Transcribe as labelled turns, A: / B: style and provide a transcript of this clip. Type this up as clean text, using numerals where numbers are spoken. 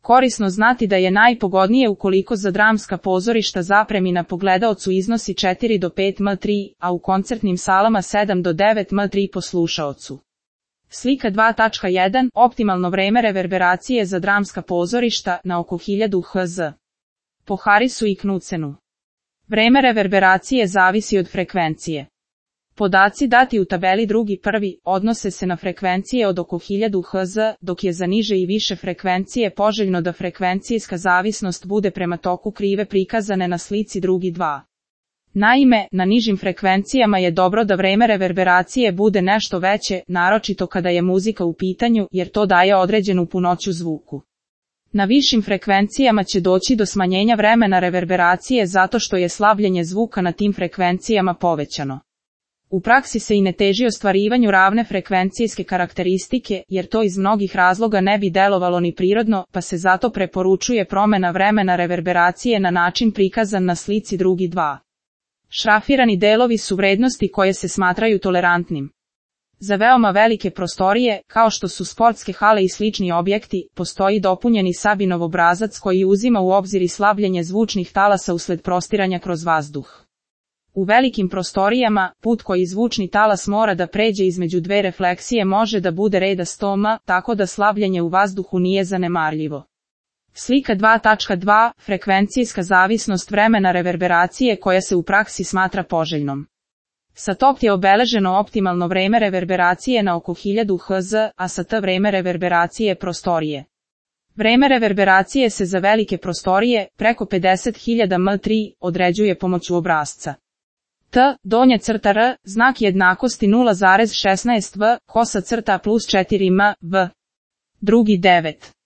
A: Korisno znati da je najpogodnije ukoliko za dramska pozorišta zapremina po gledaocu iznosi 4 do 5 m3, a u koncertnim salama 7 do 9 m3 po slušaocu. Slika 2.1. Optimalno vreme reverberacije za dramska pozorišta na oko 1000 Hz. Po Harrisu i Knudsenu. Vreme reverberacije zavisi od frekvencije. Podaci dati u tabeli 2.1. odnose se na frekvencije od oko 1000 Hz, dok je za niže i više frekvencije poželjno da frekvencijska zavisnost bude prema toku krive prikazane na slici 2.2. Naime, na nižim frekvencijama je dobro da vreme reverberacije bude nešto veće, naročito kada je muzika u pitanju, jer to daje određenu punoću zvuku. Na višim frekvencijama će doći do smanjenja vremena reverberacije zato što je slabljenje zvuka na tim frekvencijama povećano. U praksi se i ne teži ostvarivanju ravne frekvencijske karakteristike, jer to iz mnogih razloga ne bi delovalo ni prirodno, pa se zato preporučuje promjena vremena reverberacije na način prikazan na slici 2.2. Šrafirani delovi su vrednosti koje se smatraju tolerantnim. Za veoma velike prostorije, kao što su sportske hale i slični objekti, postoji dopunjeni Sabinov obrazac koji uzima u obzir i slabljenje zvučnih talasa usled prostiranja kroz vazduh. U velikim prostorijama, put koji zvučni talas mora da pređe između dve refleksije može da bude reda 100 m, tako da slabljenje u vazduhu nije zanemarljivo. Slika 2.2. Frekvencijska zavisnost vremena reverberacije koja se u praksi smatra poželjnom. Sa top je obeleženo optimalno vreme reverberacije na oko 1000 Hz, a sa t vreme reverberacije prostorije. Vreme reverberacije se za velike prostorije, preko 50.000 m3, određuje pomoću obrasca. T, donja crta R, znak jednakosti 0,16 V, kosa crta plus 4 M, V. Drugi 9.